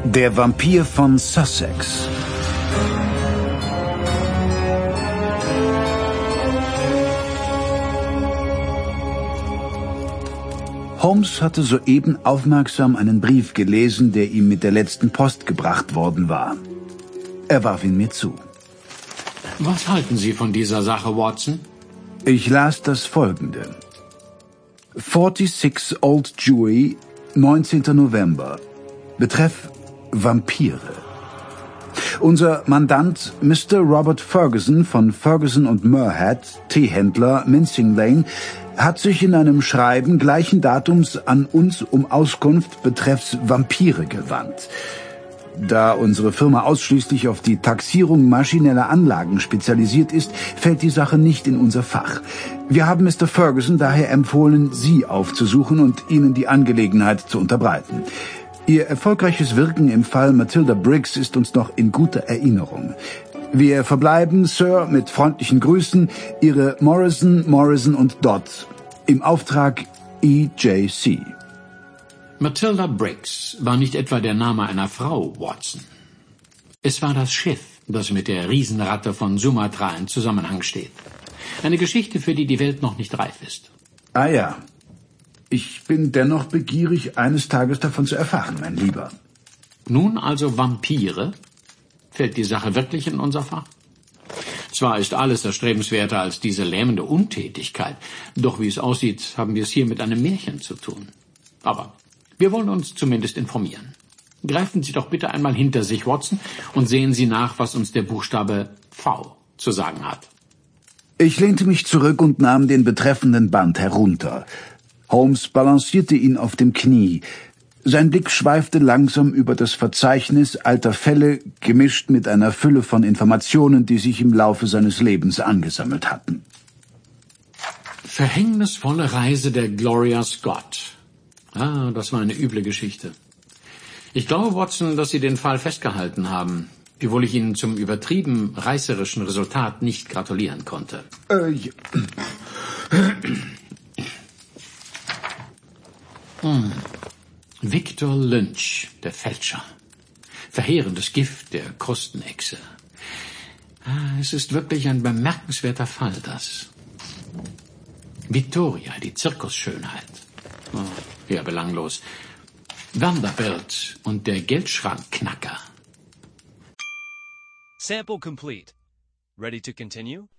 Der Vampir von Sussex. Holmes hatte soeben aufmerksam einen Brief gelesen, der ihm mit der letzten Post gebracht worden war. Er warf ihn mir zu. Was halten Sie von dieser Sache, Watson? Ich las das Folgende. 46 Old Jewry, 19. November. Betreff Vampire. Unser Mandant Mr. Robert Ferguson von Ferguson und Muirhead, Teehändler, Mincing Lane, hat sich in einem Schreiben gleichen Datums an uns um Auskunft betreffs Vampire gewandt. Da unsere Firma ausschließlich auf die Taxierung maschineller Anlagen spezialisiert ist, fällt die Sache nicht in unser Fach. Wir haben Mr. Ferguson daher empfohlen, Sie aufzusuchen und Ihnen die Angelegenheit zu unterbreiten. Ihr erfolgreiches Wirken im Fall Matilda Briggs ist uns noch in guter Erinnerung. Wir verbleiben, Sir, mit freundlichen Grüßen, Ihre Morrison und Dodd. Im Auftrag EJC. Matilda Briggs war nicht etwa der Name einer Frau, Watson. Es war das Schiff, das mit der Riesenratte von Sumatra in Zusammenhang steht. Eine Geschichte, für die die Welt noch nicht reif ist. Ah ja. Ich bin dennoch begierig, eines Tages davon zu erfahren, mein Lieber. Nun also Vampire? Fällt die Sache wirklich in unser Fach? Zwar ist alles erstrebenswerter als diese lähmende Untätigkeit, doch wie es aussieht, haben wir es hier mit einem Märchen zu tun. Aber wir wollen uns zumindest informieren. Greifen Sie doch bitte einmal hinter sich, Watson, und sehen Sie nach, was uns der Buchstabe V zu sagen hat. Ich lehnte mich zurück und nahm den betreffenden Band herunter. Holmes balancierte ihn auf dem Knie. Sein Blick schweifte langsam über das Verzeichnis alter Fälle, gemischt mit einer Fülle von Informationen, die sich im Laufe seines Lebens angesammelt hatten. Verhängnisvolle Reise der Gloria Scott. Ah, das war eine üble Geschichte. Ich glaube, Watson, dass Sie den Fall festgehalten haben, wiewohl ich Ihnen zum übertrieben reißerischen Resultat nicht gratulieren konnte. Ja. Victor Lynch, der Fälscher. Verheerendes Gift der Krustenechse. Es ist wirklich ein bemerkenswerter Fall, das. Vittoria, die Zirkusschönheit. Ja, belanglos. Vanderbilt und der Geldschrankknacker. Sample complete. Ready to continue?